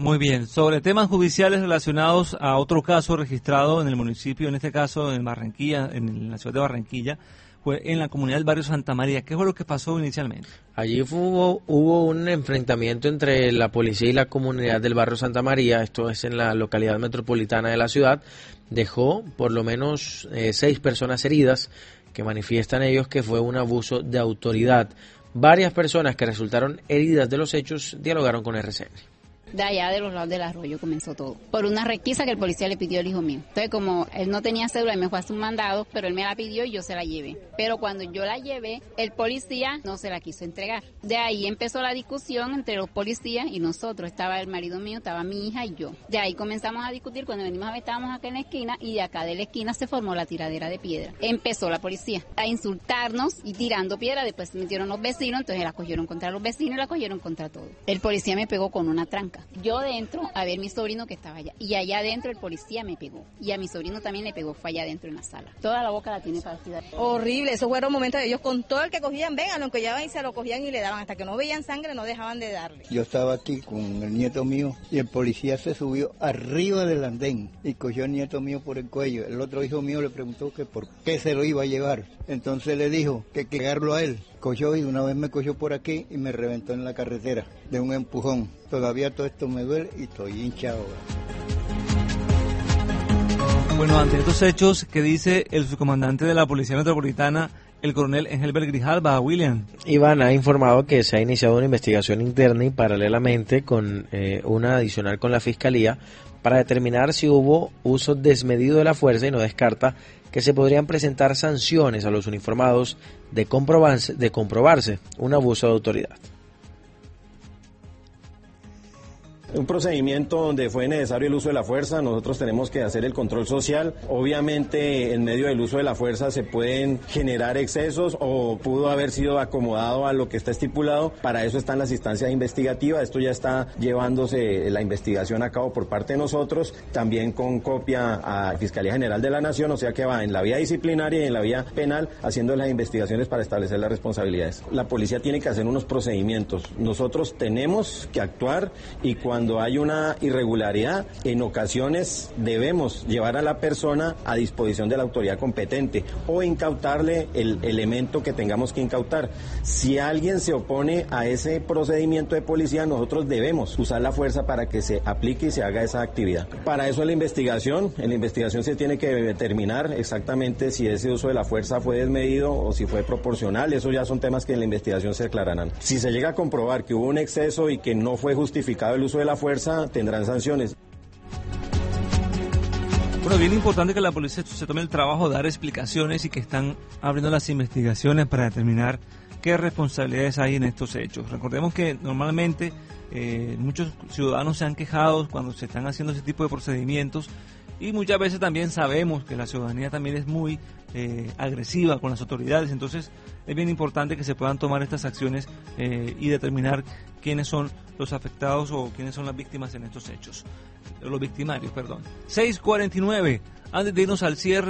Muy bien. Sobre temas judiciales relacionados a otro caso registrado en el municipio, en este caso en Barranquilla, en la ciudad de Barranquilla, fue en la comunidad del barrio Santa María. ¿Qué fue lo que pasó inicialmente? Allí hubo un enfrentamiento entre la policía y la comunidad del barrio Santa María, esto es en la localidad metropolitana de la ciudad. Dejó por lo menos 6 personas heridas, que manifiestan ellos que fue un abuso de autoridad. Varias personas que resultaron heridas de los hechos dialogaron con RCN. De allá de los lados del arroyo comenzó todo, por una requisa que el policía le pidió al hijo mío. Entonces, como él no tenía cédula, él me fue a hacer un mandado, pero él me la pidió y yo se la llevé. Pero cuando yo la llevé, el policía no se la quiso entregar. De ahí empezó la discusión entre los policías y nosotros. Estaba el marido mío, estaba mi hija y yo. De ahí comenzamos a discutir. Cuando venimos a ver, estábamos acá en la esquina y de acá de la esquina se formó la tiradera de piedra. Empezó la policía a insultarnos y tirando piedra. Después se metieron los vecinos, entonces la cogieron contra los vecinos y la cogieron contra todos. El policía me pegó con una tranca. Yo dentro a ver mi sobrino que estaba allá y allá adentro el policía me pegó y a mi sobrino también le pegó, fue allá adentro en la sala. Toda la boca la tiene partida. Horrible, esos fueron momentos de ellos con todo el que cogían, vengan, lo encollaban y se lo cogían y le daban, hasta que no veían sangre no dejaban de darle. Yo estaba aquí con el nieto mío y el policía se subió arriba del andén y cogió al nieto mío por el cuello. El otro hijo mío le preguntó que por qué se lo iba a llevar. Entonces le dijo que pegarlo a él. Cogió y una vez me cogió por aquí y me reventó en la carretera de un empujón. Todavía todo esto me duele y estoy hinchado. Bueno, ante estos hechos, ¿qué dice el subcomandante de la Policía Metropolitana, el coronel Engelbert Grijalva, William? Iván ha informado que se ha iniciado una investigación interna y paralelamente con una adicional con la Fiscalía para determinar si hubo uso desmedido de la fuerza y no descarta que se podrían presentar sanciones a los uniformados de comprobarse un abuso de autoridad. Un procedimiento donde fue necesario el uso de la fuerza, nosotros tenemos que hacer el control social. Obviamente, en medio del uso de la fuerza se pueden generar excesos o pudo haber sido acomodado a lo que está estipulado. Para eso están las instancias investigativas. Esto ya está llevándose la investigación a cabo por parte de nosotros, también con copia a Fiscalía General de la Nación, o sea que va en la vía disciplinaria y en la vía penal haciendo las investigaciones para establecer las responsabilidades. La policía tiene que hacer unos procedimientos. Nosotros tenemos que actuar y cuando hay una irregularidad, en ocasiones debemos llevar a la persona a disposición de la autoridad competente o incautarle el elemento que tengamos que incautar. Si alguien se opone a ese procedimiento de policía, nosotros debemos usar la fuerza para que se aplique y se haga esa actividad. Para eso en la investigación se tiene que determinar exactamente si ese uso de la fuerza fue desmedido o si fue proporcional. Eso ya son temas que en la investigación se aclararán. Si se llega a comprobar que hubo un exceso y que no fue justificado el uso de la fuerza, tendrán sanciones. Bueno, bien importante que la policía se tome el trabajo de dar explicaciones y que están abriendo las investigaciones para determinar qué responsabilidades hay en estos hechos. Recordemos que normalmente muchos ciudadanos se han quejado cuando se están haciendo ese tipo de procedimientos y muchas veces también sabemos que la ciudadanía también es muy agresiva con las autoridades, entonces es bien importante que se puedan tomar estas acciones y determinar quiénes son los afectados o quiénes son las víctimas en estos hechos, los victimarios, perdón. 6:49, antes de irnos al cierre.